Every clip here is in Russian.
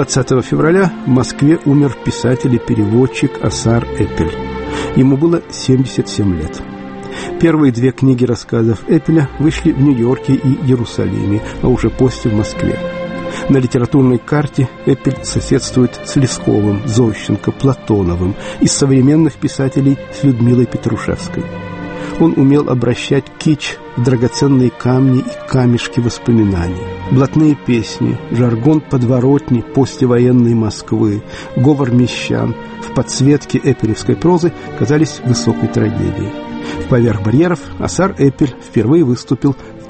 20 февраля в Москве умер писатель и переводчик Осар Эппель. Ему было 77 лет. Первые 2 книги рассказов Эппеля вышли в Нью-Йорке и Иерусалиме, а уже после в Москве. На литературной карте Эппель соседствует с Лесковым, Зощенко, Платоновым, из современных писателей с Людмилой Петрушевской. Он умел обращать кич в драгоценные камни и камешки воспоминаний. Блатные песни, жаргон подворотни послевоенной Москвы, говор мещан в подсветке эппелевской прозы казались высокой трагедией. В «Поверх барьеров» Осар Эппель впервые выступил в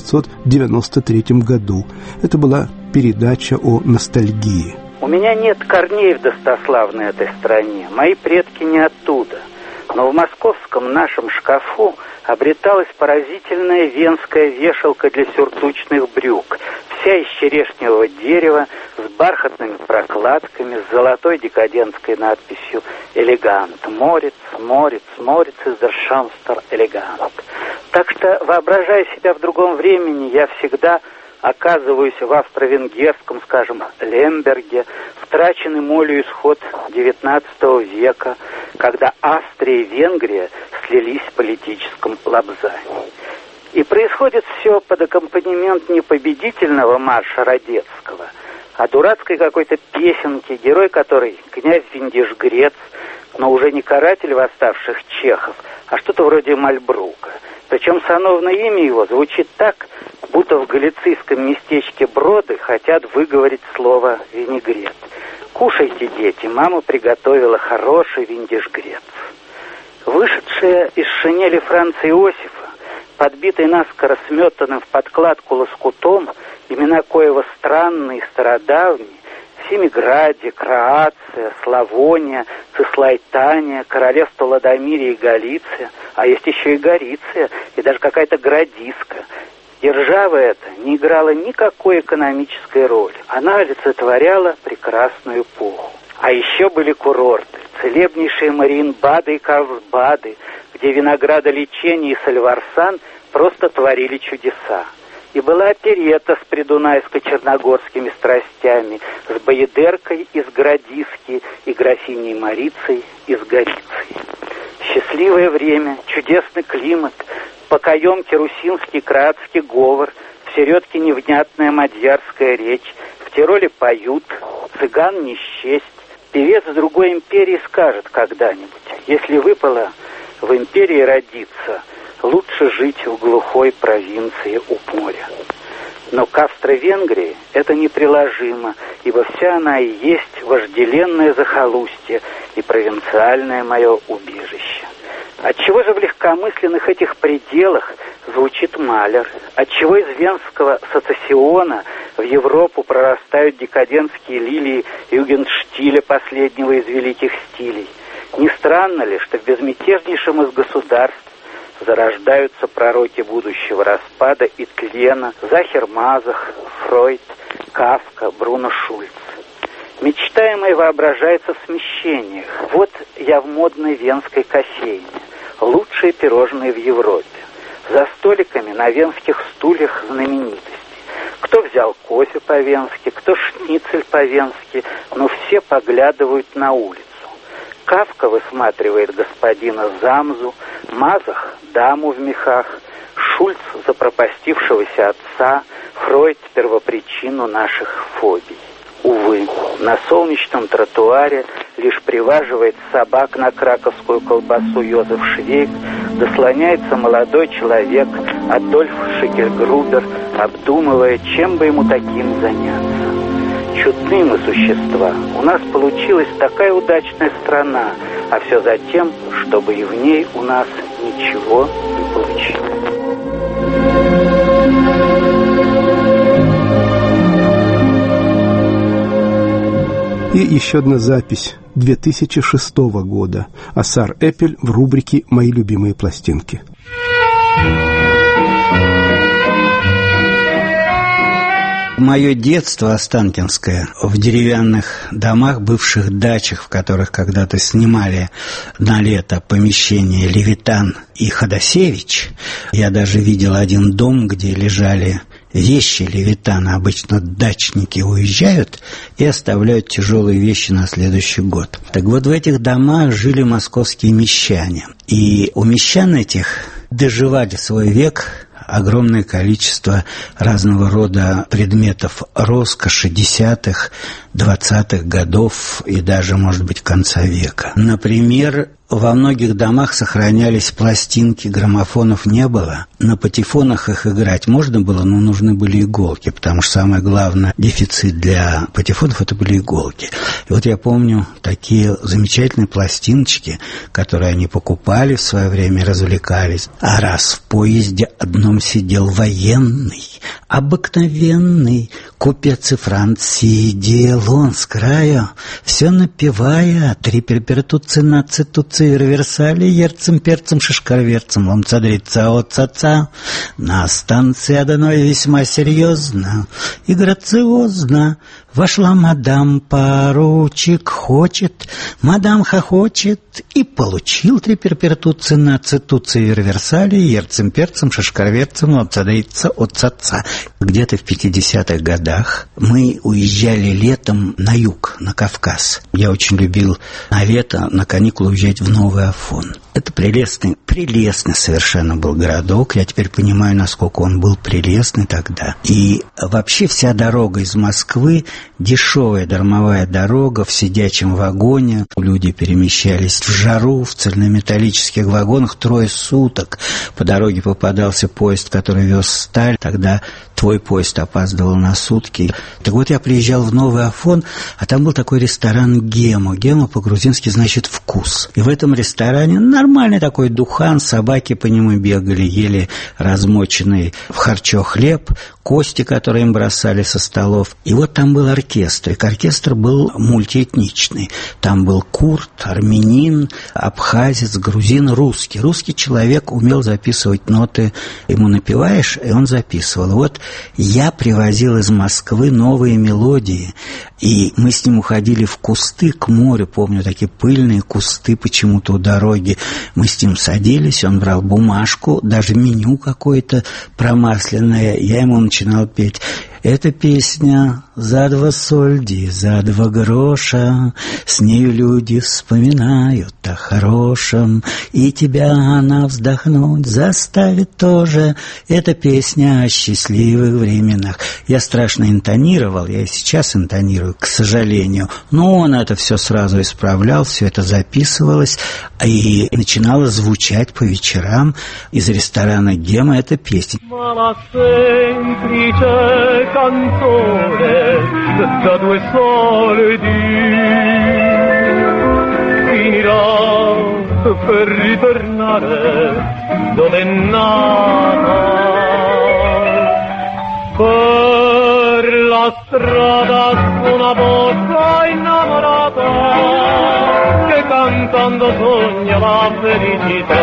1993 году. Это была передача о ностальгии. У меня нет корней в достославной этой стране. Мои предки не оттуда. Но в московском нашем шкафу обреталась поразительная венская вешалка для сюртучных брюк, вся из черешневого дерева, с бархатными прокладками, с золотой декадентской надписью «Элегант». Морец, морец, морец из der Schönster Элегант. Так что, воображая себя в другом времени, я всегда оказываюсь в австро-венгерском, скажем, Лемберге, втраченный молью исход XIX века, когда Австрия и Венгрия слились в политическом лобзании. И происходит все под аккомпанемент не победительного марша Радецкого, а дурацкой какой-то песенки, герой которой князь Виндиш-Грец, но уже не каратель восставших чехов, а что-то вроде Мальбрука. Причем сановное имя его звучит так, будто в галицийском местечке Броды хотят выговорить слово «винегрет». «Кушайте, дети, мама приготовила хороший виндиш-грец». Вышедшая из шинели Франца Иосифа, подбитый наскоро сметанным в подкладку лоскутом, имена коего странные, стародавние, в Семиграде, Кроация, Славония, Цислайтания, Королевство Ладомирия и Галиция, а есть еще и Гориция, и даже какая-то Градиска. Держава эта не играла никакой экономической роли. Она олицетворяла прекрасную эпоху. А еще были курорты, целебнейшие Мариенбады и Карлсбады, где виноградолечение и Сальварсан просто творили чудеса. И была оперетта с придунайско-черногорскими страстями, с Боедеркой из Градиски и графиней Марицей из Гориции. Счастливое время, чудесный климат, покоемки русинский кроатский говор, в середке невнятная мадьярская речь, в Тироле поют, цыган не счесть. Певец с другой империи скажет когда-нибудь: если выпало в империи родиться, лучше жить в глухой провинции у моря. Но к Австро-Венгрии это неприложимо, ибо вся она и есть вожделенное захолустье и провинциальное мое убежище. Отчего же в легкомысленных этих пределах звучит Малер? Отчего из венского сецессиона в Европу прорастают декадентские лилии югенштиля, последнего из великих стилей? Не странно ли, что в безмятежнейшем из государств зарождаются пророки будущего распада и тлена: Захер Мазах, Фройд, Кафка, Бруно Шульц? Мечтаемое воображается в смещениях. Вот я в модной венской кофейне. Лучшие пирожные в Европе. За столиками на венских стульях знаменитости. Кто взял кофе по-венски, кто шницель по-венски, но все поглядывают на улицу. Кафка высматривает господина Замзу, Мазах — даму в мехах, Шульц — запропастившегося отца, Фройд — первопричину наших фобий. Увы, на солнечном тротуаре лишь приваживает собак на краковскую колбасу Йозеф Швейк, дослоняется молодой человек Адольф Шекельгрубер, обдумывая, чем бы ему таким заняться. Чудные мы существа. У нас получилась такая удачная страна, а все за тем, чтобы и в ней у нас ничего не получилось. И еще одна запись 2006 года. Осар Эппель в рубрике «Мои любимые пластинки». Мое детство останкинское в деревянных домах, бывших дачах, в которых когда-то снимали на лето помещения Левитан и Ходосевич. Я даже видел один дом, где лежали вещи Левитана обычно дачники уезжают и оставляют тяжелые вещи на следующий год. Так вот, в этих домах жили московские мещане. И у мещан этих доживали свой век огромное количество разного рода предметов роскоши 10-х, 20-х годов и даже, может быть, конца века. Например, во многих домах сохранялись пластинки, граммофонов не было. На патефонах их играть можно было, но нужны были иголки, потому что самое главное дефицит для патефонов – это были иголки. И вот я помню такие замечательные пластиночки, которые они покупали в свое время, развлекались. А раз в поезде одном сидел военный, обыкновенный, купец и Франц сидел он с краю, все напевая, трипперпертуци, реверсали, ерцем, перцем, шишкарверцем, ломцадрица, отца. На станции одной весьма серьезно и грациозно вошла мадам поручик, хочет, мадам хохочет, и получил трипперпертуци, реверсали, ерцем, перцем, шишкарверцем, ломцадрица, отца. Где-то в 50-х годах мы уезжали летом на юг, на Кавказ. Я очень любил на лето, на каникулы уезжать в Новый Афон. Это прелестный совершенно был городок. Я теперь понимаю, насколько он был прелестный тогда. И вообще вся дорога из Москвы, дешевая дармовая дорога в сидячем вагоне. Люди перемещались в жару, в цельнометаллических вагонах 3 суток. По дороге попадался поезд, который вез сталь. Тогда твой поезд опаздывал на сутки. Так вот, я приезжал в Новый Афон, а там был такой ресторан «Гема». «Гема» по-грузински значит «вкус». И в этом ресторане нормальный такой духан, собаки по нему бегали, ели размоченный в харчо хлеб, кости, которые им бросали со столов. И вот там был оркестр. И оркестр был мультиэтничный. Там был курд, армянин, абхазец, грузин, русский. Русский человек умел записывать ноты. Ему напеваешь, и он записывал. Вот я привозил из Москвы новые мелодии, и мы с ним уходили в кусты к морю. Помню, такие пыльные кусты почему-то у дороги. Мы с ним садились, он брал бумажку, даже меню какое-то промасленное. Я ему начинал петь. Эта песня за 2 сольди, за 2 гроша, с нею люди вспоминают о хорошем, и тебя она вздохнуть заставит тоже. Эта песня о счастливых временах. Я страшно интонировал, я и сейчас интонирую, к сожалению, но он это все сразу исправлял, все это записывалось, и начинало звучать по вечерам из ресторана «Гема» эта песня. Cantore da 2 soldi finirà per ritornare dove è nata, per la strada su una bocca innamorata che cantando sogna la felicità.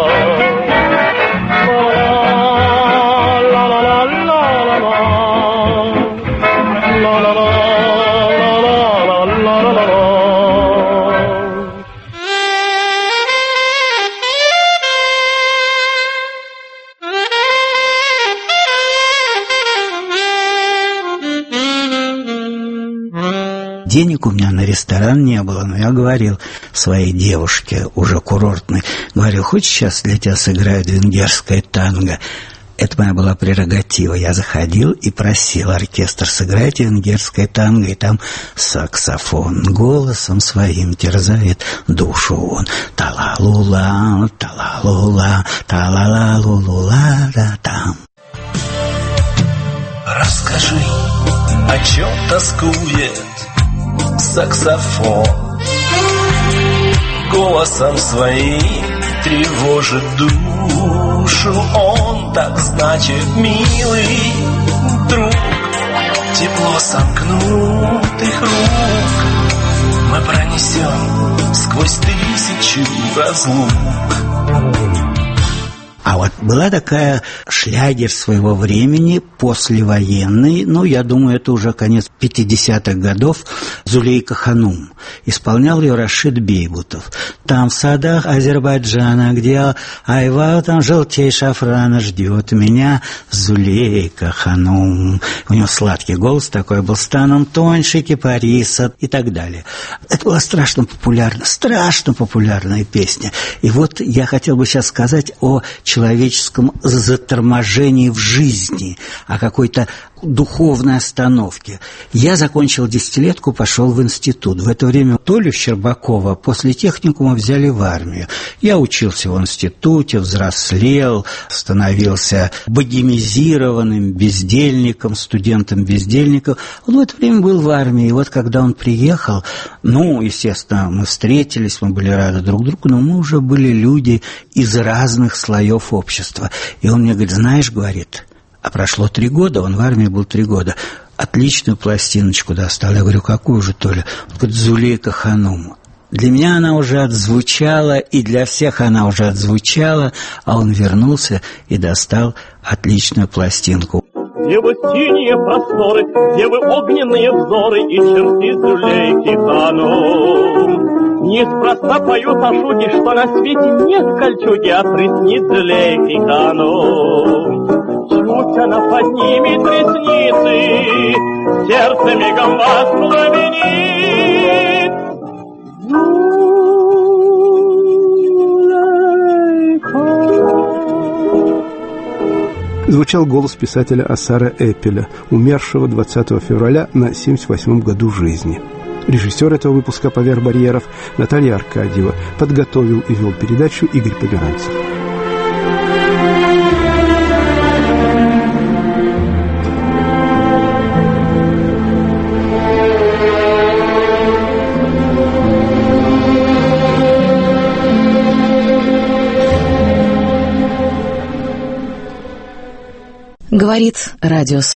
Денег у меня на ресторан не было, но я говорил своей девушке, уже курортной, говорил, хочешь, сейчас для тебя сыграют венгерское танго? Это моя была прерогатива. Я заходил и просил оркестр, сыграйте венгерское танго, и там саксофон голосом своим терзает душу он. Та-ла-лу-ла, та-ла-лу-ла, та-ла-ла-лу-лу-ла-да-там. Расскажи, о чем тоскует саксофон, голосом своим тревожит душу он, так значит, милый друг, тепло сомкнутых рук мы пронесем сквозь 1000 разлук. А вот была такая шлягер своего времени, послевоенный, я думаю, это уже конец 50-х годов, «Зулейка Ханум». Исполнял ее Рашид Бейбутов. Там в садах Азербайджана, где айва, там желтей шафрана ждет меня Зулейка Ханум. У него сладкий голос такой был, станом тоньше кипариса и так далее. Это была страшно популярная песня. И вот я хотел бы сейчас сказать о человеческом заторможении в жизни, о какой-то духовной остановке. Я закончил десятилетку, пошел в институт. В это время Толю Щербакова после техникума взяли в армию. Я учился в институте, взрослел, становился богемизированным бездельником, студентом-бездельником. Он в это время был в армии. И вот когда он приехал, естественно, мы встретились, мы были рады друг другу, но мы уже были люди из разных слоев общества. И он мне говорит, знаешь, говорит, а прошло 3 года, он в армии был 3 года, отличную пластиночку достал. Я говорю, какую же, Толя? Он говорит, «Зулейка Ханум». Для меня она уже отзвучала, и для всех она уже отзвучала, а он вернулся и достал отличную пластинку. Где вы синие просторы, где вы огненные взоры и черты Зулейки Ханум. Неспроста поют о шуте, что на свете нет кольчуги, а приснит Зулейки Ханум. Чуть она поднимет ресницы, сердце мигом воспламенит. Звучал голос писателя Осара Эппеля, умершего 20 февраля на 78-м году жизни. Режиссер этого выпуска «Поверх барьеров» Наталья Аркадьева. Подготовил и вел передачу Игорь Померанцев. Говорит радио